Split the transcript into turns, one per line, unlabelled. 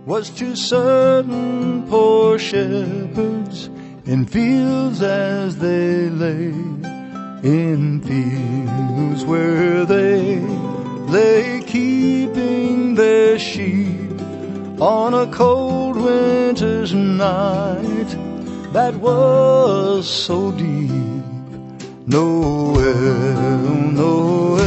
was to certain poor shepherds in fields as they lay, in fields where they lay keeping their sheep on a cold winter's night that was so deep. Noel, Noel,